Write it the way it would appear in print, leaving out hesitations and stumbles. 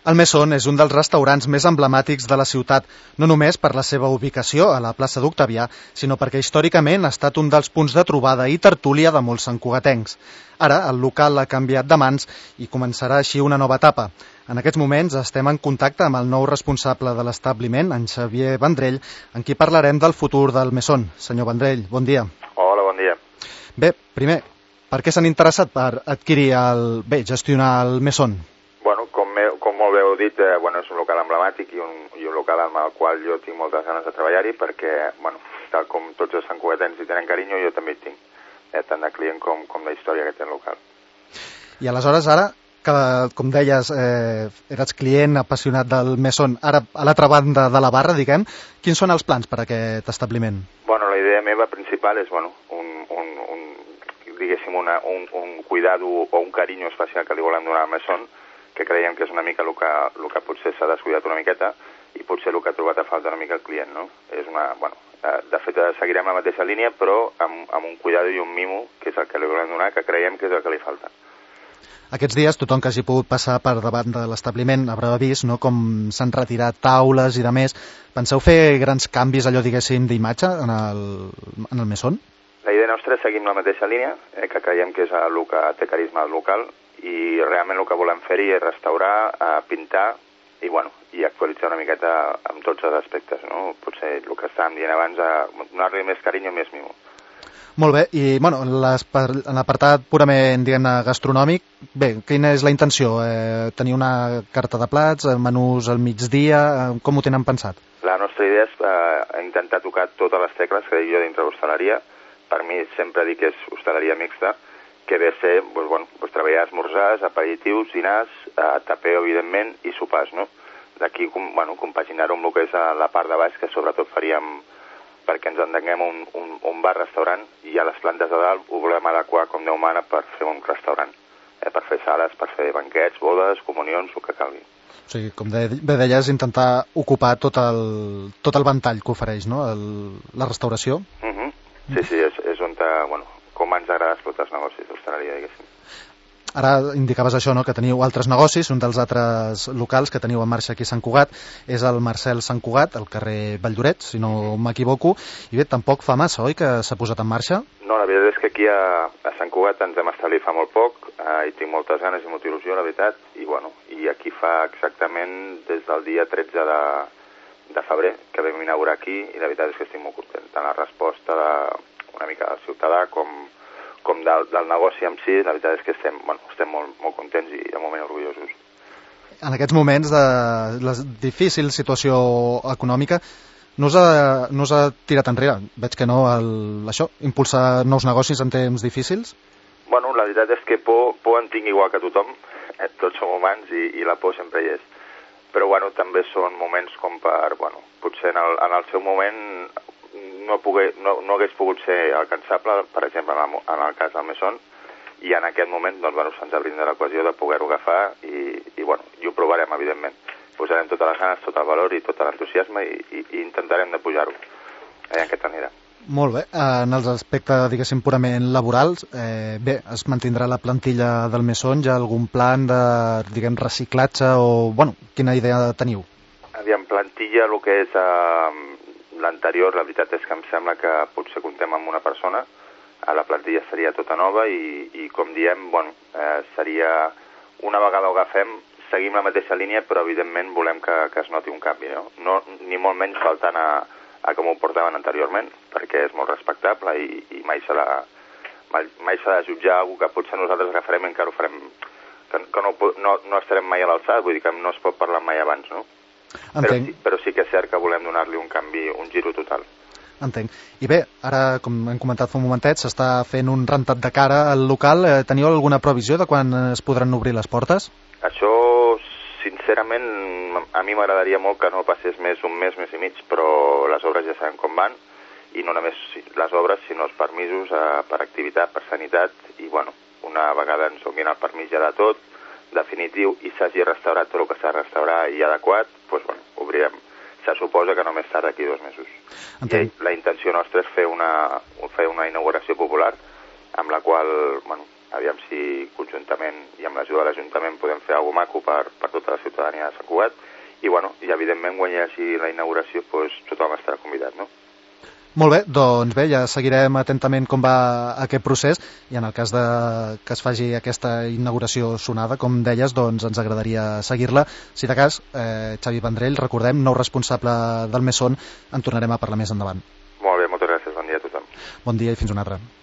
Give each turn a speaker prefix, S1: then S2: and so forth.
S1: El Mesón és un dels restaurants més emblemàtics de la ciutat, no només per la seva ubicació a la plaça d'Octavià, sinó perquè històricament ha estat un dels punts de trobada i tertúlia de molts santcugatencs. Ara, el local ha canviat de mans i començarà així una nova etapa. En aquests moments estem en contacte amb el nou responsable de l'establiment, en Xavier Vendrell, en qui parlarem del futur del Mesón. Senyor Vendrell, bon dia.
S2: Hola, bon dia.
S1: Bé, primer, per què s'han interessat per adquirir gestionar el Mesón?
S2: Bueno, com molt bé heu dit, és un local emblemàtic i un local amb el qual jo tinc moltes ganes de treballar-hi perquè, tal com tots els santcugatencs hi tenen carinyo, jo també hi tinc, tant de client com de història que té el local.
S1: I aleshores ara, que, com deies, eres client apassionat del Mesón, ara a l'altra banda de la barra, diguem, quins són els plans per a aquest establiment?
S2: Bueno, la idea meva principal és, un cuidado o un carinyo especial que li volem donar al Mesón, que creiem que és una mica el que potser s'ha descuidat una miqueta i potser el que ha trobat a falta una mica el client, no? És de fet, seguirem la mateixa línia, però amb un cuidado i un mimo, que és el que li volem donar, que creiem que és el que li falta.
S1: Aquests dies, tothom que hagi pogut passar per davant de l'establiment haurà vist, no?, com s'han retirat taules i de més. Penseu fer grans canvis, allò, diguéssim, d'imatge en el Mesón?
S2: La idea nostra és seguir la mateixa línia, que creiem que és el que té carisma al local, i realment el que volem fer-hi és restaurar, pintar i actualitzar una miqueta amb tots els aspectes, no? Potser el que estàvem dient abans, donar-li més carinyo, més mimo.
S1: Molt bé, i en l'apartat purament, diguem-ne, gastronòmic, bé, quina és la intenció? Tenir una carta de plats, menús al migdia, com ho tenen pensat?
S2: La nostra idea és intentar tocar totes les tecles que dic jo dintre l'hostaleria. Per mi sempre dic que és hostaleria mixta, que ve a ser treballar esmorzars, aperitius, dinars, tapeu, evidentment, i sopars, no? D'aquí, compaginar-ho amb el que és la part de baix, que sobretot faríem, perquè ens entenguem, un bar-restaurant, i a les plantes de dalt ho volem adequar com Déu mana per fer un restaurant, per fer sales, per fer banquets, bodes, comunions, el que calgui.
S1: O sigui, com bé deies, intentar ocupar tot el ventall que ofereix, no?, la restauració.
S2: Sí, és on, com ens agrada explotar els negocis d'hostaleria, diguéssim.
S1: Ara indicaves això, no?, que teniu altres negocis. Un dels altres locals que teniu en marxa aquí a Sant Cugat és el Marcel Sant Cugat, al carrer Valldorets, si no m'equivoco. I bé, tampoc fa massa, oi, que s'ha posat en marxa?
S2: No, la veritat és que aquí a Sant Cugat ens hem establit fa molt poc, i tinc moltes ganes i molta il·lusió, la veritat, i aquí fa exactament des del dia 13 de febrer que vam inaugurar aquí, i la veritat és que estic molt content. Tant la resposta una mica del ciutadà com del negoci en si, la veritat és que estem molt contents i de moment orgullosos.
S1: En aquests moments de la difícil situació econòmica, no us ha tirat enrere? Veig que no, impulsar nous negocis en temps difícils?
S2: La veritat és que por en tinc igual que tothom, tots som humans i la por sempre hi és. Però també són moments com per, potser en el seu moment no hagués pogut ser alcançable, per exemple, en el cas del Mesón, i en aquest moment se'ns ha brindat l'ocasió de poder-ho agafar i ho provarem, evidentment. Posarem totes les ganes, tot el valor i tot l'entusiasme i intentarem de pujar-ho. Aquesta anirà.
S1: Molt bé. En els aspectes, diguéssim, purament laborals, es mantindrà la plantilla del Mesón? Hi ha algun plan de, reciclatge o, quina idea teniu?
S2: Aviam, plantilla, el que és l'anterior, la veritat és que em sembla que potser comptem amb una persona. La plantilla seria tota nova i com diem, seria, una vegada ho agafem, seguim la mateixa línia, però evidentment volem que es noti un canvi, no? Ni molt menys faltant a com ho portaven anteriorment, perquè és molt respectable i mai s'ha de jutjar algú que potser nosaltres agafarem i encara ho farem, que no estarem mai a l'alçada, vull dir que no es pot parlar mai abans, no? Però sí que és cert que volem donar-li un canvi, un giro total.
S1: Entenc. I bé, ara, com hem comentat fa un momentet, s'està fent un rentat de cara al local. Teniu alguna previsió de quan es podran obrir les portes?
S2: Això, sincerament, a mi m'agradaria molt que no passés un mes i mig, però les obres ja sabem com van, i no només les obres, sinó els permisos per activitat, per sanitat, i una vegada ens donin el permís ja de tot, definitiu, i s'hagi restaurat tot el que s'ha de restaurar i adequat, obrirem. Se suposa que només tard d'aquí 2 mesos.
S1: Entenc.
S2: I la intenció nostra és fer una inauguració popular, amb la qual aviam si conjuntament i amb l'ajuda de l'Ajuntament podem fer alguna cosa maco per tota la ciutadania de Sant Cugat, i evidentment quan hi hagi la inauguració tothom estarà convidat, no?
S1: Molt bé, doncs bé, ja seguirem atentament com va aquest procés i en el cas que es faci aquesta inauguració sonada, com deies, doncs ens agradaria seguir-la. Si de cas, Xavi Vendrell, recordem, nou responsable del Mesón, en tornarem a parlar més endavant.
S2: Molt bé, moltes gràcies, bon dia a tothom.
S1: Bon dia i fins una altra.